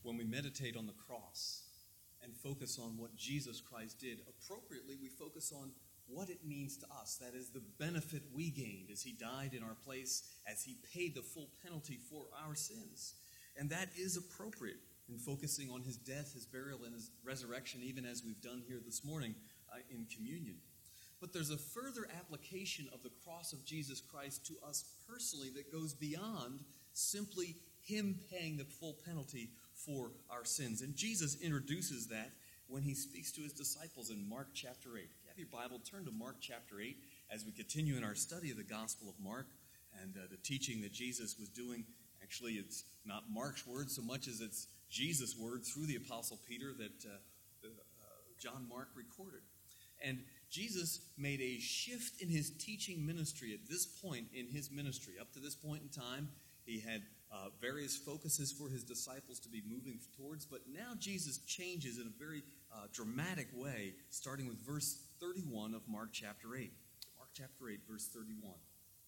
when we meditate on the cross and focus on what Jesus Christ did, appropriately we focus on what it means to us. That is the benefit we gained as he died in our place, as he paid the full penalty for our sins. And that is appropriate in focusing on his death, his burial, and his resurrection, even as we've done here this morning in communion. But there's a further application of the cross of Jesus Christ to us personally that goes beyond simply him paying the full penalty for our sins. And Jesus introduces that when he speaks to his disciples in Mark chapter 8. If you have your Bible, turn to Mark chapter 8 as we continue in our study of the Gospel of Mark and the teaching that Jesus was doing. Actually, it's not Mark's word so much as it's Jesus' word through the Apostle Peter that John Mark recorded. And Jesus made a shift in his teaching ministry at this point in his ministry. Up to this point in time, he had various focuses for his disciples to be moving towards, but now Jesus changes in a very dramatic way, starting with verse 31 of Mark chapter 8. Mark chapter 8, verse 31.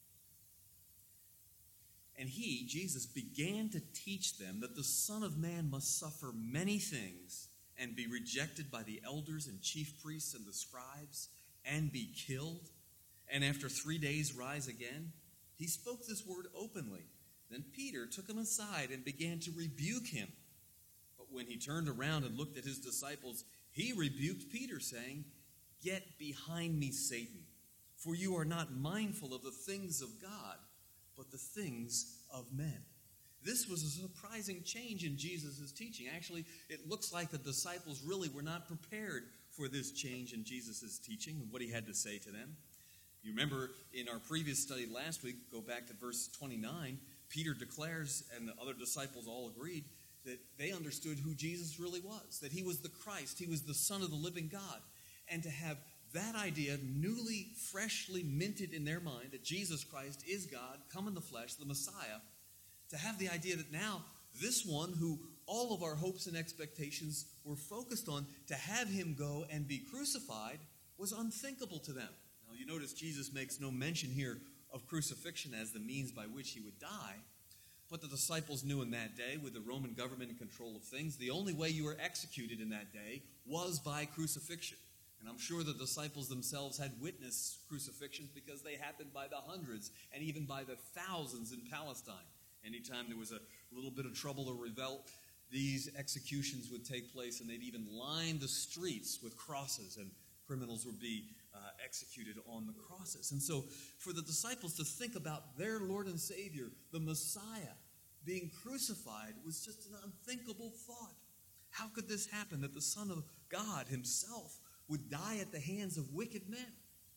And he, Jesus, began to teach them that the Son of Man must suffer many things and be rejected by the elders and chief priests and the scribes and be killed, and after 3 days rise again. He spoke this word openly. Then Peter took him aside and began to rebuke him. But when he turned around and looked at his disciples, he rebuked Peter, saying, "Get behind me, Satan, for you are not mindful of the things of God, but the things of men." This was a surprising change in Jesus' teaching. Actually, it looks like the disciples really were not prepared for this change in Jesus' teaching and what he had to say to them. You remember in our previous study last week, go back to verse 29, Peter declares, and the other disciples all agreed, that they understood who Jesus really was, that he was the Christ, he was the Son of the living God. And to have that idea newly, freshly minted in their mind, that Jesus Christ is God, come in the flesh, the Messiah, to have the idea that now this one who all of our hopes and expectations were focused on, to have him go and be crucified was unthinkable to them. Now you notice Jesus makes no mention here of crucifixion as the means by which he would die. But the disciples knew in that day, with the Roman government in control of things, the only way you were executed in that day was by crucifixion. And I'm sure the disciples themselves had witnessed crucifixions because they happened by the hundreds and even by the thousands in Palestine. Anytime there was a little bit of trouble or revolt, these executions would take place, and they'd even line the streets with crosses, and criminals would be executed on the crosses. And so for the disciples to think about their Lord and Savior, the Messiah, being crucified was just an unthinkable thought. How could this happen, that the Son of God himself would die at the hands of wicked men?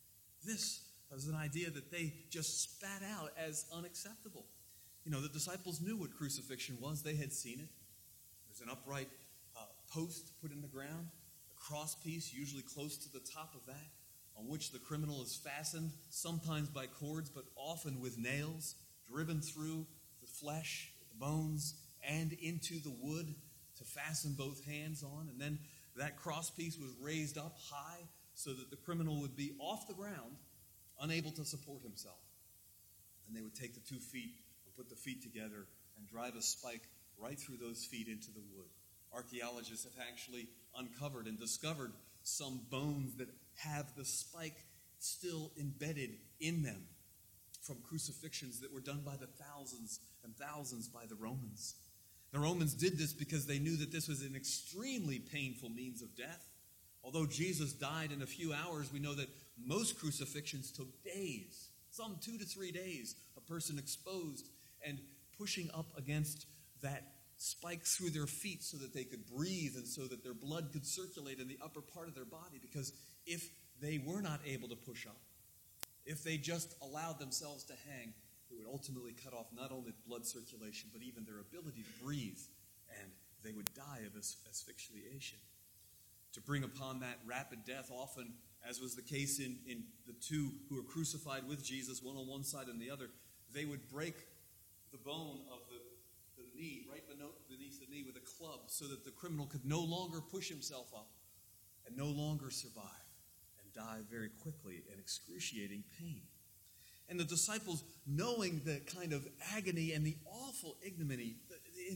This was an idea that they just spat out as unacceptable. You know, the disciples knew what crucifixion was. They had seen it. There's an upright post put in the ground, a cross piece, usually close to the top of that, on which the criminal is fastened, sometimes by cords, but often with nails, driven through the flesh, the bones, and into the wood to fasten both hands on. And then that cross piece was raised up high so that the criminal would be off the ground, unable to support himself. And they would take the 2 feet and put the feet together and drive a spike right through those feet into the wood. Archaeologists have actually uncovered and discovered some bones that have the spike still embedded in them from crucifixions that were done by the thousands and thousands by the Romans. The Romans did this because they knew that this was an extremely painful means of death. Although Jesus died in a few hours, we know that most crucifixions took days, some 2 to 3 days, a person exposed and pushing up against that spike through their feet so that they could breathe and so that their blood could circulate in the upper part of their body. Because if they were not able to push up, if they just allowed themselves to hang, it would ultimately cut off not only blood circulation, but even their ability to breathe, and they would die of asphyxiation. To bring upon that rapid death, often, as was the case in the 2 who were crucified with Jesus, one on one side and the other, they would break the bone of the knee, right beneath the knee with a club, so that the criminal could no longer push himself up and no longer survive and die very quickly in excruciating pain. And the disciples, knowing the kind of agony and the awful ignominy, the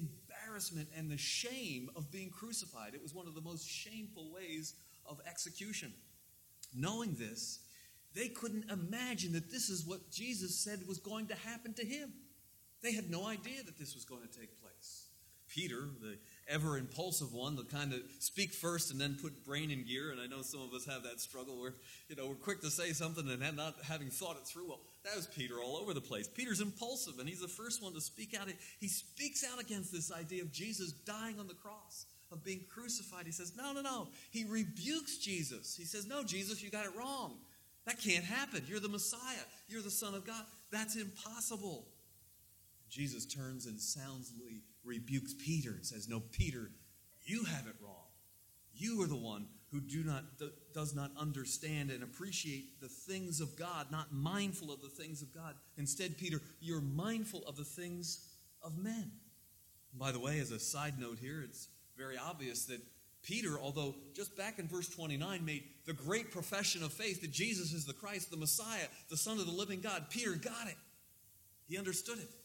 embarrassment and the shame of being crucified. It was one of the most shameful ways of execution. Knowing this, they couldn't imagine that this is what Jesus said was going to happen to him. They had no idea that this was going to take place. Peter, the ever-impulsive one, the kind of speak first and then put brain in gear, and I know some of us have that struggle where, we're quick to say something and not having thought it through. Well, that was Peter all over the place. Peter's impulsive, and he's the first one to speak out. He speaks out against this idea of Jesus dying on the cross, of being crucified. He says, no. He rebukes Jesus. He says, no, Jesus, you got it wrong. That can't happen. You're the Messiah. You're the Son of God. That's impossible. Jesus turns and soundly rebukes Peter and says, no, Peter, you have it wrong. You are the one who does not understand and appreciate the things of God, not mindful of the things of God. Instead, Peter, you're mindful of the things of men. And by the way, as a side note here, it's very obvious that Peter, although just back in verse 29, made the great profession of faith that Jesus is the Christ, the Messiah, the Son of the living God, Peter got it. He understood it.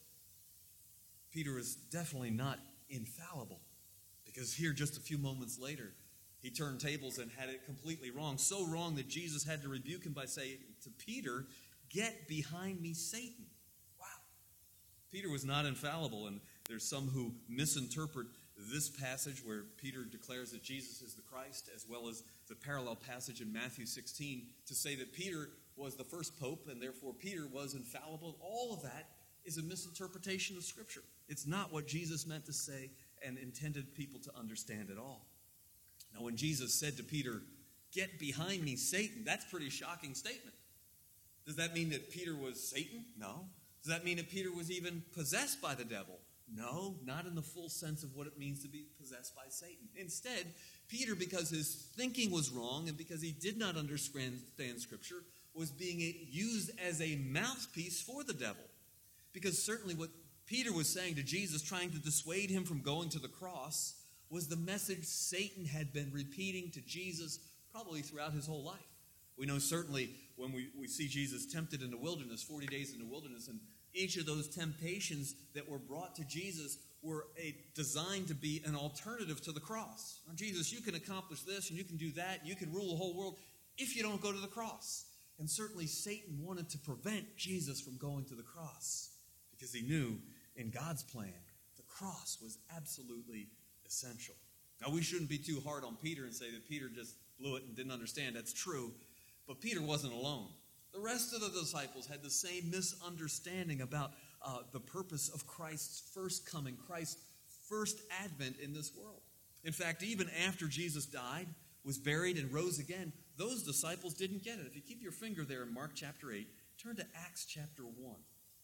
Peter is definitely not infallible, because here just a few moments later, he turned tables and had it completely wrong. So wrong that Jesus had to rebuke him by saying to Peter, "Get behind me, Satan." Wow. Peter was not infallible, and there's some who misinterpret this passage where Peter declares that Jesus is the Christ, as well as the parallel passage in Matthew 16, to say that Peter was the first pope, and therefore Peter was infallible. All of that is a misinterpretation of Scripture. It's not what Jesus meant to say and intended people to understand at all. Now, when Jesus said to Peter, "Get behind me, Satan," that's a pretty shocking statement. Does that mean that Peter was Satan? No. Does that mean that Peter was even possessed by the devil? No, not in the full sense of what it means to be possessed by Satan. Instead, Peter, because his thinking was wrong and because he did not understand Scripture, was being used as a mouthpiece for the devil. Because certainly what Peter was saying to Jesus, trying to dissuade him from going to the cross, was the message Satan had been repeating to Jesus probably throughout his whole life. We know certainly when we see Jesus tempted in the wilderness, 40 days in the wilderness, and each of those temptations that were brought to Jesus were designed to be an alternative to the cross. Now, Jesus, you can accomplish this, and you can do that, and you can rule the whole world if you don't go to the cross. And certainly Satan wanted to prevent Jesus from going to the cross, because he knew in God's plan the cross was absolutely essential. Now, we shouldn't be too hard on Peter and say that Peter just blew it and didn't understand. That's true. But Peter wasn't alone. The rest of the disciples had the same misunderstanding about the purpose of Christ's first coming, Christ's first advent in this world. In fact, even after Jesus died, was buried, and rose again, those disciples didn't get it. If you keep your finger there in Mark chapter 8, turn to Acts chapter 1.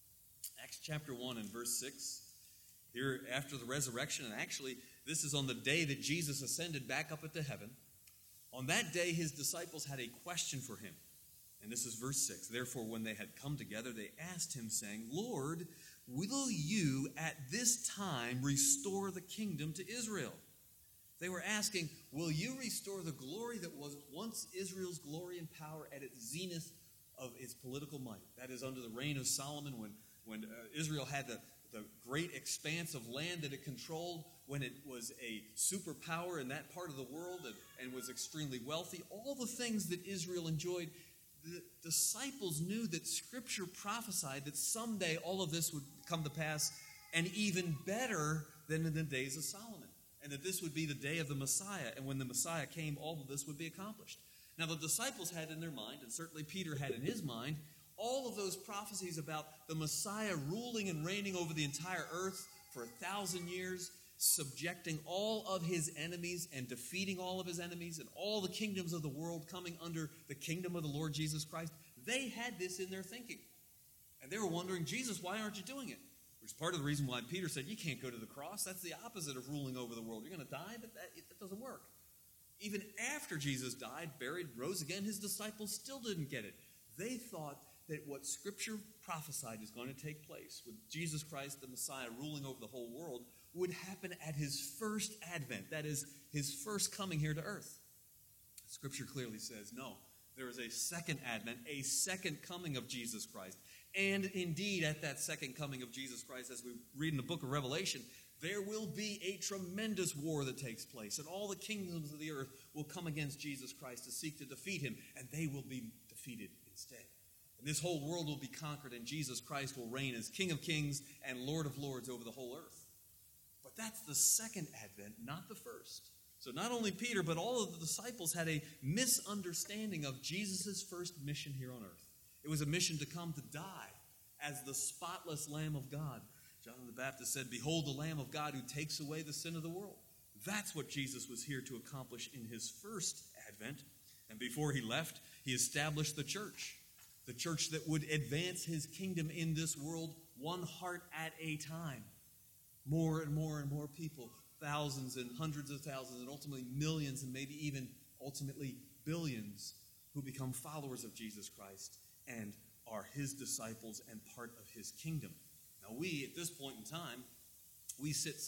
Acts chapter 1 and verse 6. Here after the resurrection, and actually this is on the day that Jesus ascended back up into heaven. On that day, his disciples had a question for him. And this is verse 6. Therefore, when they had come together, they asked him, saying, "Lord, will you at this time restore the kingdom to Israel?" They were asking, will you restore the glory that was once Israel's glory and power at its zenith of its political might? That is under the reign of Solomon, when Israel had the great expanse of land that it controlled, when it was a superpower in that part of the world and was extremely wealthy. All the things that Israel enjoyed, the disciples knew that Scripture prophesied that someday all of this would come to pass, and even better than in the days of Solomon. And that this would be the day of the Messiah, and when the Messiah came, all of this would be accomplished. Now, the disciples had in their mind, and certainly Peter had in his mind, all of those prophecies about the Messiah ruling and reigning over the entire earth for 1,000 years, subjecting all of his enemies and defeating all of his enemies, and all the kingdoms of the world coming under the kingdom of the Lord Jesus Christ. They had this in their thinking. And they were wondering, Jesus, why aren't you doing it? Which is part of the reason why Peter said, you can't go to the cross. That's the opposite of ruling over the world. You're going to die, but that doesn't work. Even after Jesus died, buried, rose again, his disciples still didn't get it. They thought that what Scripture prophesied is going to take place with Jesus Christ, the Messiah, ruling over the whole world, would happen at his first advent. That is, his first coming here to earth. Scripture clearly says, no, there is a second advent, a second coming of Jesus Christ. And indeed, at that second coming of Jesus Christ, as we read in the book of Revelation, There will be a tremendous war that takes place, and all the kingdoms of the earth will come against Jesus Christ to seek to defeat him, and they will be defeated instead. And this whole world will be conquered, and Jesus Christ will reign as King of kings and Lord of lords over the whole earth. But that's the second advent, not the first. So not only Peter, but all of the disciples had a misunderstanding of Jesus' first mission here on earth. It was a mission to come to die as the spotless Lamb of God. John the Baptist said, "Behold the Lamb of God who takes away the sin of the world." That's what Jesus was here to accomplish in his first advent. And before he left, he established the church that would advance his kingdom in this world, one heart at a time. More and more and more people, thousands and hundreds of thousands, and ultimately millions, and maybe even ultimately billions, who become followers of Jesus Christ and are his disciples and part of his kingdom. Now we, at this point in time, we sit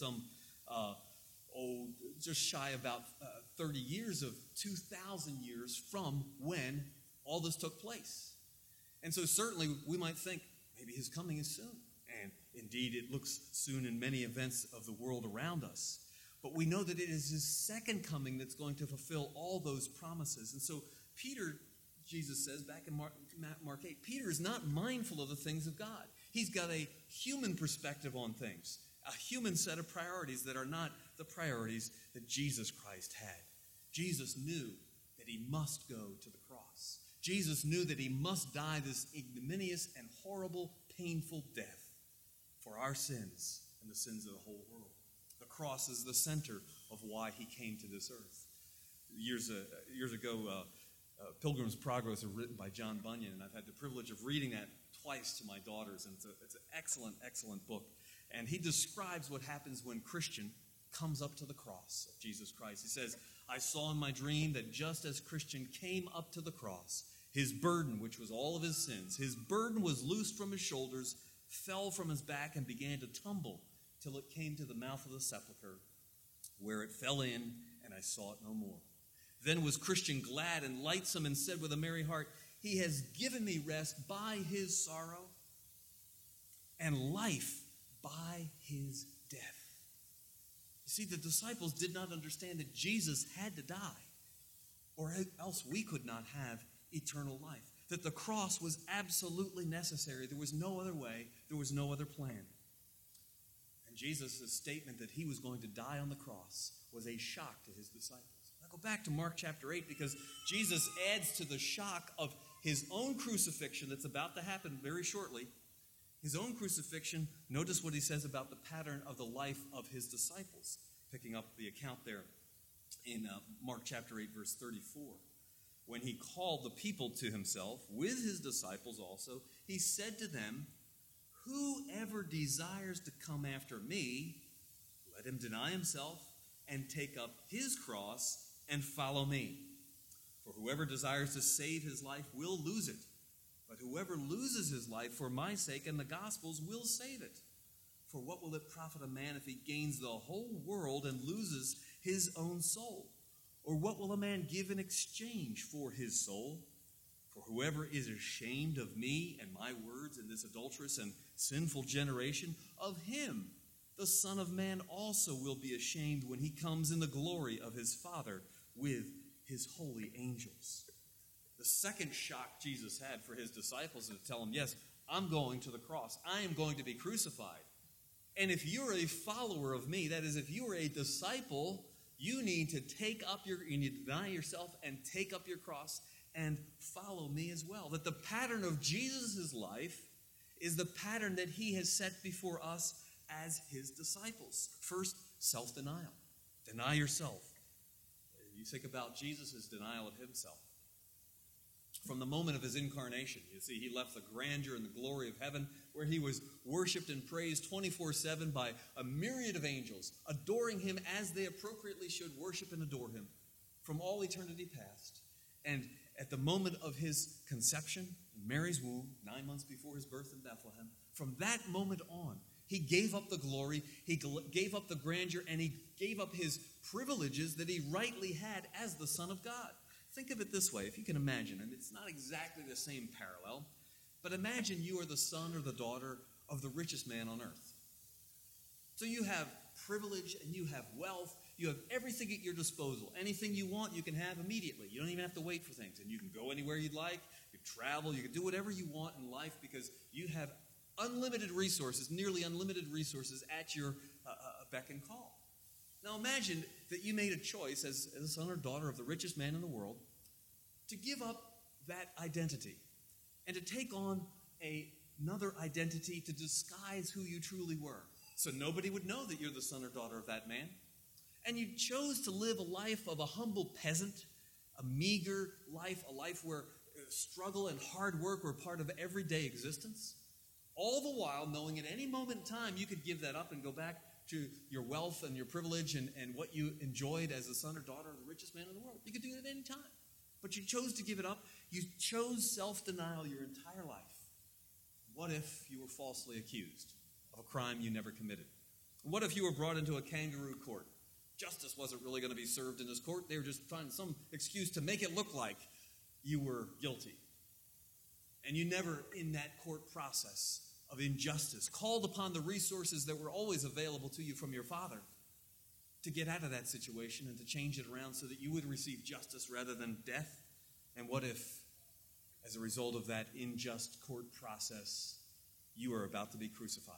just shy about 30 years of 2,000 years from when all this took place. And so certainly we might think maybe his coming is soon. And indeed it looks soon in many events of the world around us. But we know that it is his second coming that's going to fulfill all those promises. And so Peter, Jesus says back in Mark 8, Peter is not mindful of the things of God. He's got a human perspective on things, a human set of priorities that are not the priorities that Jesus Christ had. Jesus knew that he must go to the cross. Jesus knew that he must die this ignominious and horrible, painful death for our sins and the sins of the whole world. The cross is the center of why he came to this earth. Years ago, Pilgrim's Progress was written by John Bunyan, and I've had the privilege of reading that twice to my daughters, and it's an excellent, excellent book. And he describes what happens when Christian comes up to the cross of Jesus Christ. He says, "I saw in my dream that just as Christian came up to the cross, his burden, which was all of his sins, his burden was loosed from his shoulders, fell from his back, and began to tumble till it came to the mouth of the sepulchre, where it fell in, and I saw it no more. Then was Christian glad and lightsome, and said with a merry heart, he has given me rest by his sorrow, and life by his death." You see, the disciples did not understand that Jesus had to die, or else we could not have eternal life. That the cross was absolutely necessary. There was no other way. There was no other plan. And Jesus' statement that he was going to die on the cross was a shock to his disciples. Now go back to Mark chapter 8, because Jesus adds to the shock of his own crucifixion that's about to happen very shortly. His own crucifixion, notice what he says about the pattern of the life of his disciples. Picking up the account there in Mark chapter 8, verse 34. When he called the people to himself, with his disciples also, he said to them, "Whoever desires to come after me, let him deny himself and take up his cross and follow me. For whoever desires to save his life will lose it. But whoever loses his life for my sake and the gospel's will save it. For what will it profit a man if he gains the whole world and loses his own soul? Or what will a man give in exchange for his soul? For whoever is ashamed of me and my words in this adulterous and sinful generation, of him the Son of Man also will be ashamed when he comes in the glory of his Father with his holy angels." The second shock Jesus had for his disciples is to tell them, yes, I'm going to the cross. I am going to be crucified. And if you're a follower of me, that is, if you are a disciple, you need to deny yourself and take up your cross and follow me as well. That the pattern of Jesus' life is the pattern that he has set before us as his disciples. First, self-denial. Deny yourself. You think about Jesus' denial of himself. From the moment of his incarnation, you see, he left the grandeur and the glory of heaven, where he was worshipped and praised 24/7 by a myriad of angels, adoring him as they appropriately should worship and adore him from all eternity past. And at the moment of his conception in Mary's womb, 9 months before his birth in Bethlehem, from that moment on, he gave up the glory, he gave up the grandeur, and he gave up his privileges that he rightly had as the Son of God. Think of it this way, if you can imagine, and it's not exactly the same parallel, but imagine you are the son or the daughter of the richest man on earth. So you have privilege and you have wealth. You have everything at your disposal. Anything you want, you can have immediately. You don't even have to wait for things. And you can go anywhere you'd like. You can travel. You can do whatever you want in life because you have unlimited resources, nearly unlimited resources at your beck and call. Now imagine that you made a choice as a son or daughter of the richest man in the world to give up that identity and to take on another identity to disguise who you truly were. So nobody would know that you're the son or daughter of that man. And you chose to live a life of a humble peasant, a meager life, a life where struggle and hard work were part of everyday existence. All the while knowing at any moment in time you could give that up and go back to your wealth and your privilege and what you enjoyed as the son or daughter of the richest man in the world. You could do that at any time. But you chose to give it up. You chose self-denial your entire life. What if you were falsely accused of a crime you never committed? What if you were brought into a kangaroo court? Justice wasn't really going to be served in this court. They were just finding some excuse to make it look like you were guilty. And you never, in that court process of injustice, called upon the resources that were always available to you from your Father to get out of that situation and to change it around so that you would receive justice rather than death? And what if, as a result of that unjust court process, you are about to be crucified?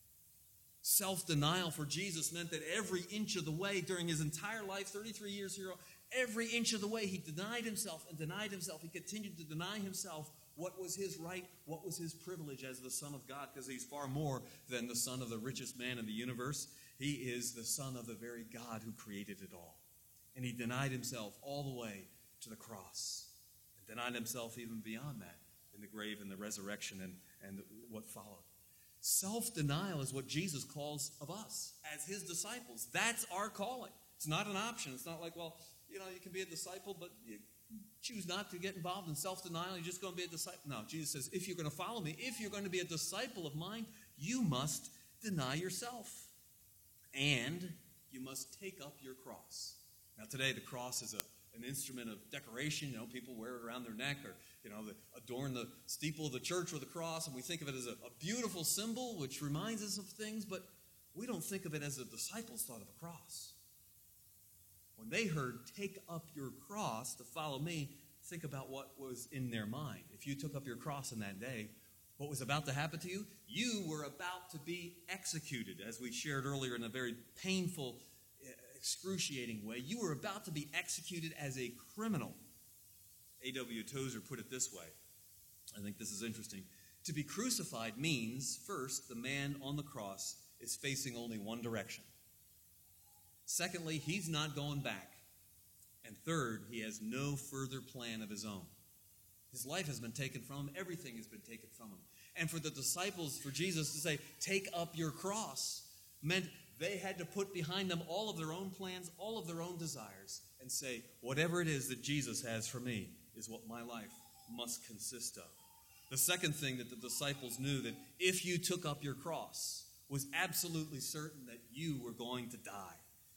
Self-denial for Jesus meant that every inch of the way during his entire life, 33 years here, every inch of the way he denied himself and denied himself. He continued to deny himself what was his right, what was his privilege as the Son of God, because he's far more than the son of the richest man in the universe. He is the son of the very God who created it all. And he denied himself all the way to the cross and denied himself even beyond that in the grave and the resurrection and what followed. Self-denial is what Jesus calls of us as his disciples. That's our calling. It's not an option. It's not like, well, you can be a disciple, but you choose not to get involved in self-denial. You're just going to be a disciple. No, Jesus says, if you're going to follow me, if you're going to be a disciple of mine, you must deny yourself. And you must take up your cross. Now today the cross is an instrument of decoration. People wear it around their neck or, they adorn the steeple of the church with a cross, and we think of it as a beautiful symbol which reminds us of things, but we don't think of it as the disciples thought of a cross. When they heard, take up your cross to follow me, think about what was in their mind. If you took up your cross in that day, what was about to happen to you? You were about to be executed, as we shared earlier in a very painful, excruciating way. You were about to be executed as a criminal. A.W. Tozer put it this way. I think this is interesting. To be crucified means, first, the man on the cross is facing only one direction. Secondly, he's not going back. And third, he has no further plan of his own. His life has been taken from him. Everything has been taken from him. And for the disciples, for Jesus to say, take up your cross, meant they had to put behind them all of their own plans, all of their own desires, and say, whatever it is that Jesus has for me is what my life must consist of. The second thing that the disciples knew, that if you took up your cross, was absolutely certain that you were going to die.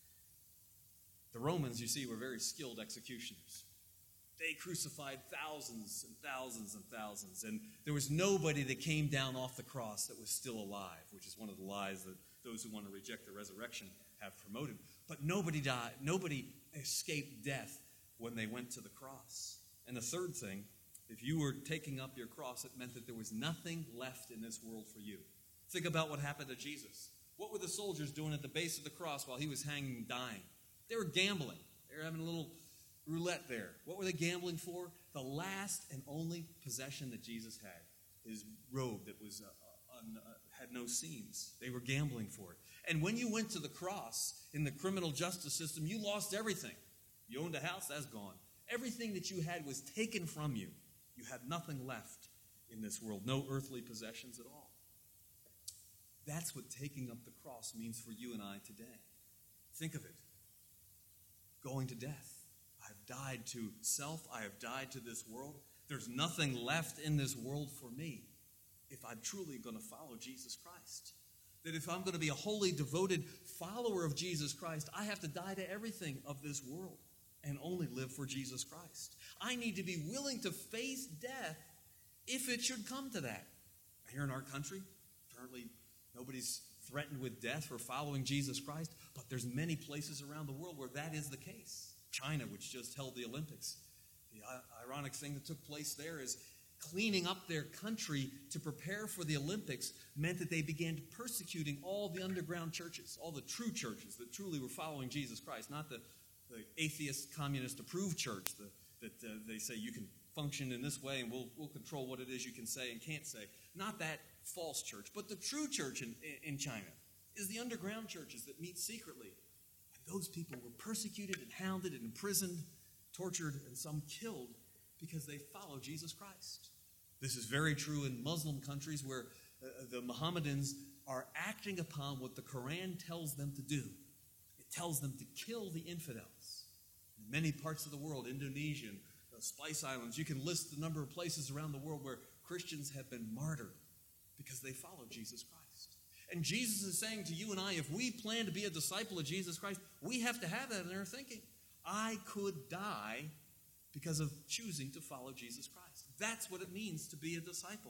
The Romans, you see, were very skilled executioners. They crucified thousands and thousands and thousands, and there was nobody that came down off the cross that was still alive, which is one of the lies that those who want to reject the resurrection have promoted. But nobody died. Nobody escaped death when they went to the cross. And the third thing, if you were taking up your cross, it meant that there was nothing left in this world for you. Think about what happened to Jesus. What were the soldiers doing at the base of the cross while he was hanging and dying? They were gambling. They were having a little roulette there. What were they gambling for? The last and only possession that Jesus had, his robe that was had no seams. They were gambling for it. And when you went to the cross in the criminal justice system, you lost everything. You owned a house, that's gone. Everything that you had was taken from you. You have nothing left in this world, no earthly possessions at all. That's what taking up the cross means for you and I today. Think of it. Going to death. I have died to self. I have died to this world. There's nothing left in this world for me if I'm truly going to follow Jesus Christ. That if I'm going to be a wholly devoted follower of Jesus Christ, I have to die to everything of this world and only live for Jesus Christ. I need to be willing to face death if it should come to that. Here in our country, apparently nobody's threatened with death for following Jesus Christ, but there's many places around the world where that is the case. China, which just held the Olympics. The ironic thing that took place there is cleaning up their country to prepare for the Olympics meant that they began persecuting all the underground churches, all the true churches that truly were following Jesus Christ, not the atheist, communist-approved church that they say you can function in this way and we'll control what it is you can say and can't say. Not that false church, but the true church in China is the underground churches that meet secretly. And those people were persecuted and hounded and imprisoned, tortured, and some killed because they follow Jesus Christ. This is very true in Muslim countries where the Mohammedans are acting upon what the Quran tells them to do. It tells them to kill the infidels. In many parts of the world, Indonesia, Spice Islands, you can list the number of places around the world where Christians have been martyred because they follow Jesus Christ. And Jesus is saying to you and I, if we plan to be a disciple of Jesus Christ, we have to have that in our thinking. I could die because of choosing to follow Jesus Christ. That's what it means to be a disciple.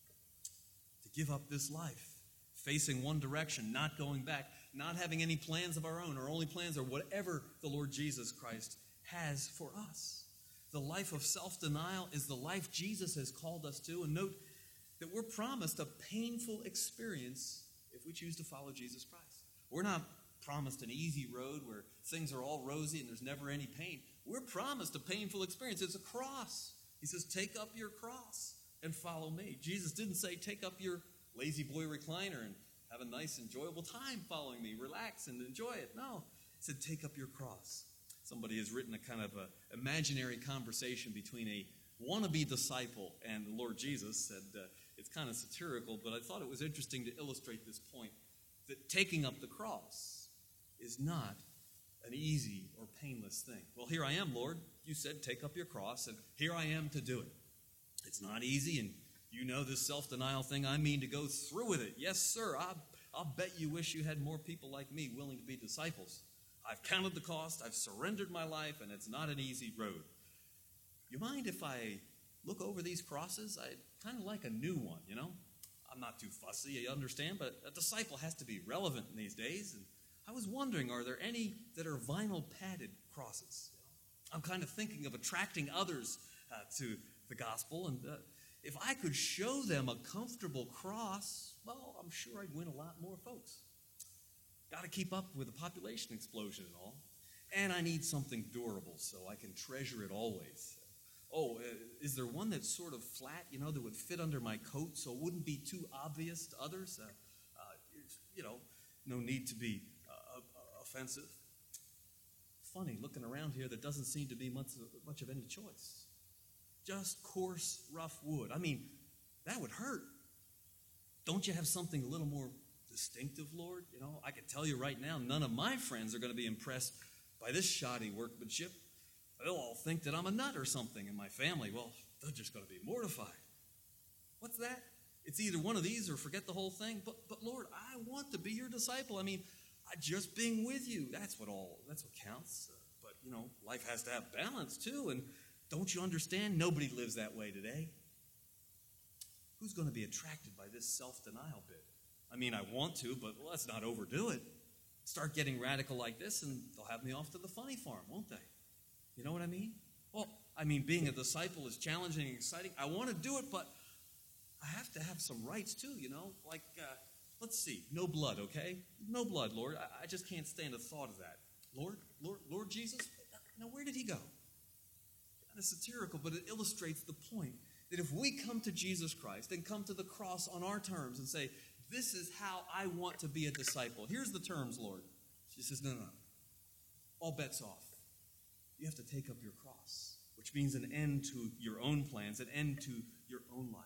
To give up this life, facing one direction, not going back, not having any plans of our own. Our only plans are whatever the Lord Jesus Christ has for us. The life of self-denial is the life Jesus has called us to. And note that we're promised a painful experience if we choose to follow Jesus Christ. We're not promised an easy road where things are all rosy and there's never any pain. We're promised a painful experience. It's a cross. He says, take up your cross and follow me. Jesus didn't say, take up your lazy boy recliner and have a nice, enjoyable time following me. Relax and enjoy it. No. He said, take up your cross. Somebody has written a kind of a imaginary conversation between a wannabe disciple and the Lord Jesus. And it's kind of satirical, but I thought it was interesting to illustrate this point, that taking up the cross is not an easy or painless thing. Well, here I am, Lord. You said take up your cross, and here I am to do it. It's not easy, and you know this self-denial thing. I mean to go through with it. Yes, sir. I'll bet you wish you had more people like me willing to be disciples. I've counted the cost. I've surrendered my life, and it's not an easy road. You mind if I look over these crosses? I'd kind of like a new one, you know? I'm not too fussy, you understand, but a disciple has to be relevant in these days. And I was wondering, are there any that are vinyl padded crosses? I'm kind of thinking of attracting others to the gospel, and if I could show them a comfortable cross, well, I'm sure I'd win a lot more folks. Got to keep up with the population explosion and all. And I need something durable so I can treasure it always. Oh, is there one that's sort of flat, you know, that would fit under my coat so it wouldn't be too obvious to others? No need to be offensive. Funny, looking around here, there doesn't seem to be much of any choice. Just coarse, rough wood. I mean, that would hurt. Don't you have something a little more distinctive, Lord? You know, I can tell you right now, none of my friends are going to be impressed by this shoddy workmanship. They'll all think that I'm a nut or something, and my family, well, they're just going to be mortified. What's that? It's either one of these or forget the whole thing. But Lord, I want to be your disciple. I mean, just being with you, that's what counts. But, you know, life has to have balance too, and don't you understand? Nobody lives that way today. Who's going to be attracted by this self-denial bit? I mean, I want to, but let's not overdo it. Start getting radical like this, and they'll have me off to the funny farm, won't they? You know what I mean? Well, I mean, being a disciple is challenging and exciting. I want to do it, but I have to have some rights too, you know? Like, let's see, no blood, okay? No blood, Lord. I just can't stand the thought of that. Lord Jesus? Now, where did he go? Kind of satirical, but it illustrates the point that if we come to Jesus Christ and come to the cross on our terms and say, this is how I want to be a disciple. Here's the terms, Lord. She says, no. All bets off. You have to take up your cross, which means an end to your own plans, an end to your own life.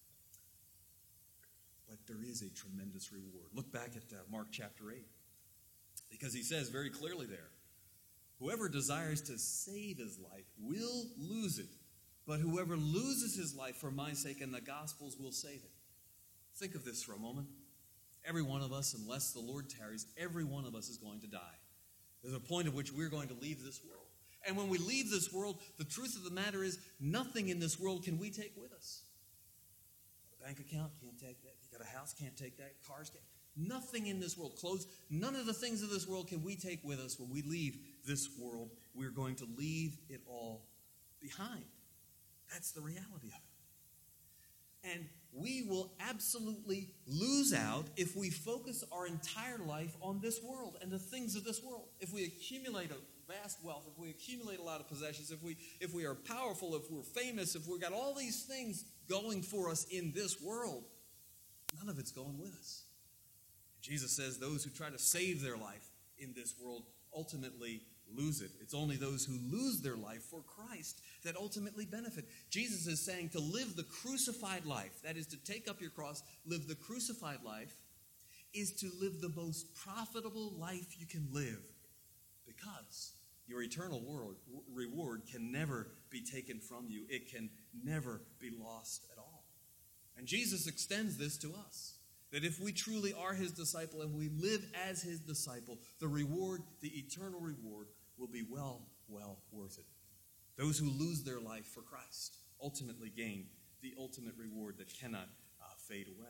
But there is a tremendous reward. Look back at Mark chapter 8, because he says very clearly there, whoever desires to save his life will lose it, but whoever loses his life for my sake and the gospel's will save it. Think of this for a moment. Every one of us, unless the Lord tarries, every one of us is going to die. There's a point at which we're going to leave this world. And when we leave this world, the truth of the matter is nothing in this world can we take with us. A bank account, can't take that. You got a house, can't take that. Cars, can't. Nothing in this world, clothes, none of the things of this world can we take with us when we leave this world. We're going to leave it all behind. That's the reality of it. And we will absolutely lose out if we focus our entire life on this world and the things of this world. If we accumulate a vast wealth, if we accumulate a lot of possessions, if we are powerful, if we're famous, if we've got all these things going for us in this world, none of it's going with us. Jesus says those who try to save their life in this world ultimately lose it. It's only those who lose their life for Christ that ultimately benefit. Jesus is saying to live the crucified life, that is to take up your cross, live the crucified life, is to live the most profitable life you can live, because your eternal reward can never be taken from you. It can never be lost at all. And Jesus extends this to us. That if we truly are his disciple and we live as his disciple, the reward, the eternal reward, will be well worth it. Those who lose their life for Christ ultimately gain the ultimate reward that cannot fade away.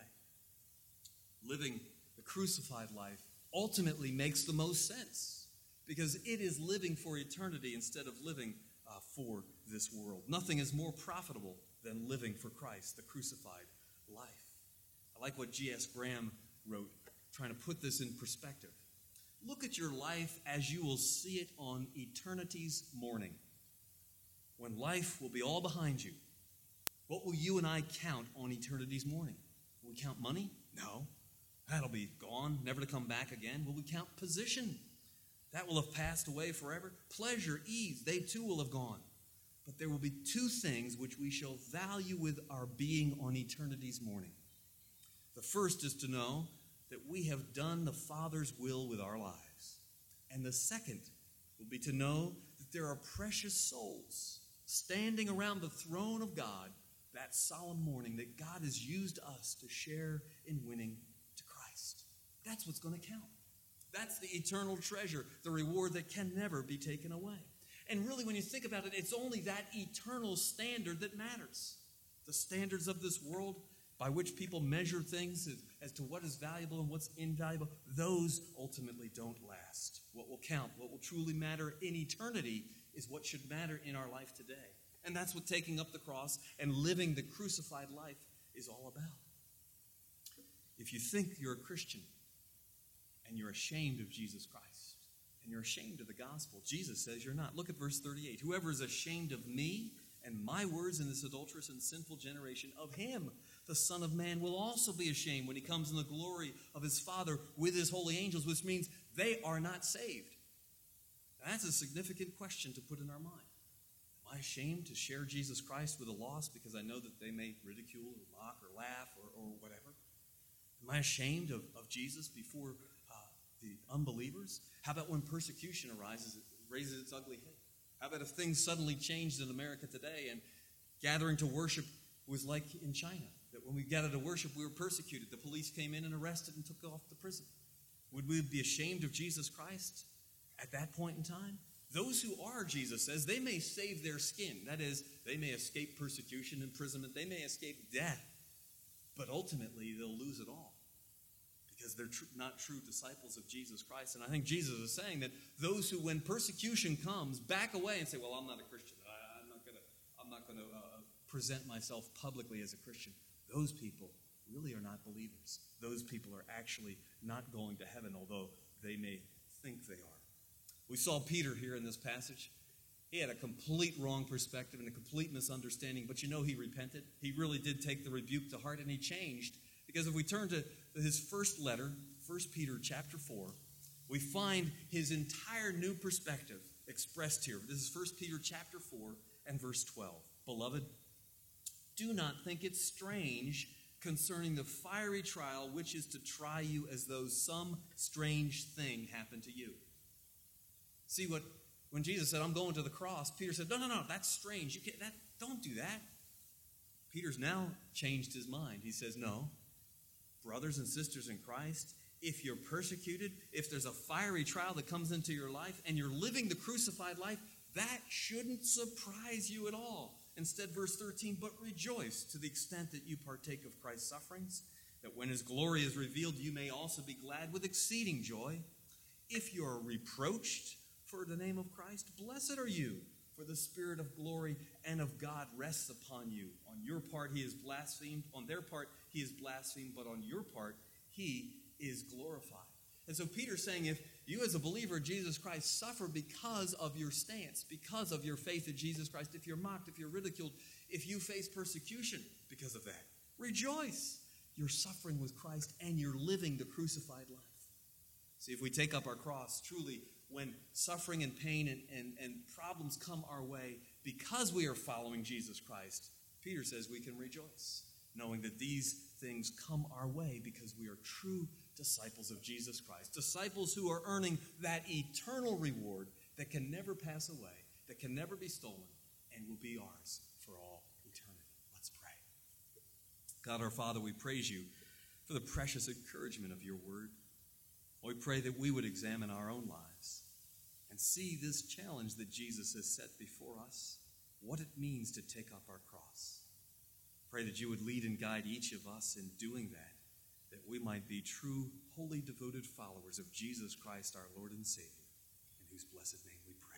Living the crucified life ultimately makes the most sense, because it is living for eternity instead of living for this world. Nothing is more profitable than living for Christ, the crucified life. I like what G.S. Graham wrote, trying to put this in perspective. Look at your life as you will see it on eternity's morning, when life will be all behind you. What will you and I count on eternity's morning? Will we count money? No. That'll be gone, never to come back again. Will we count position? That will have passed away forever. Pleasure, ease, they too will have gone. But there will be two things which we shall value with our being on eternity's morning. The first is to know that we have done the Father's will with our lives. And the second will be to know that there are precious souls standing around the throne of God that solemn morning, that God has used us to share in winning to Christ. That's what's going to count. That's the eternal treasure, the reward that can never be taken away. And really, when you think about it, it's only that eternal standard that matters. The standards of this world, by which people measure things as to what is valuable and what's invaluable, those ultimately don't last. What will count, what will truly matter in eternity, is what should matter in our life today. And that's what taking up the cross and living the crucified life is all about. If you think you're a Christian and you're ashamed of Jesus Christ and you're ashamed of the gospel, Jesus says you're not. Look at verse 38. Whoever is ashamed of me and my words in this adulterous and sinful generation, of him the Son of Man will also be ashamed when he comes in the glory of his Father with his holy angels, which means they are not saved. Now, that's a significant question to put in our mind. Am I ashamed to share Jesus Christ with the lost because I know that they may ridicule or mock or laugh or whatever? Am I ashamed of Jesus before the unbelievers? How about when persecution arises, it raises its ugly head? How about if things suddenly changed in America today and gathering to worship was like in China, that when we gathered to worship, we were persecuted. The police came in and arrested and took off to prison. Would we be ashamed of Jesus Christ at that point in time? Those who are, Jesus says, they may save their skin. That is, they may escape persecution, imprisonment. They may escape death. But ultimately, they'll lose it all because they're not true disciples of Jesus Christ. And I think Jesus is saying that those who, when persecution comes, back away and say, well, I'm not a Christian. I'm not going to present myself publicly as a Christian. Those people really are not believers. Those people are actually not going to heaven, although they may think they are. We saw Peter here in this passage. He had a complete wrong perspective and a complete misunderstanding, but he repented. He really did take the rebuke to heart, and he changed. Because if we turn to his first letter, 1 Peter chapter 4, we find his entire new perspective expressed here. This is 1 Peter chapter 4 and verse 12. Beloved, do not think it strange concerning the fiery trial which is to try you as though some strange thing happened to you. See, when Jesus said, I'm going to the cross, Peter said, no, that's strange. Don't do that. Peter's now changed his mind. He says, no, brothers and sisters in Christ, if you're persecuted, if there's a fiery trial that comes into your life and you're living the crucified life, that shouldn't surprise you at all. Instead, verse 13, but rejoice to the extent that you partake of Christ's sufferings, that when his glory is revealed, you may also be glad with exceeding joy. If you are reproached for the name of Christ, blessed are you, for the Spirit of glory and of God rests upon you. On your part he is blasphemed, on their part he is blasphemed, but on your part he is glorified. And so Peter's saying, if you as a believer of Jesus Christ suffer because of your stance, because of your faith in Jesus Christ, if you're mocked, if you're ridiculed, if you face persecution because of that, rejoice. You're suffering with Christ and you're living the crucified life. See, if we take up our cross, truly, when suffering and pain and problems come our way because we are following Jesus Christ, Peter says we can rejoice, knowing that these things come our way because we are true disciples of Jesus Christ, disciples who are earning that eternal reward that can never pass away, that can never be stolen, and will be ours for all eternity. Let's pray. God our Father, we praise you for the precious encouragement of your word. We pray that we would examine our own lives and see this challenge that Jesus has set before us, what it means to take up our cross. Pray that you would lead and guide each of us in doing that we might be true, wholly devoted followers of Jesus Christ, our Lord and Savior, in whose blessed name we pray.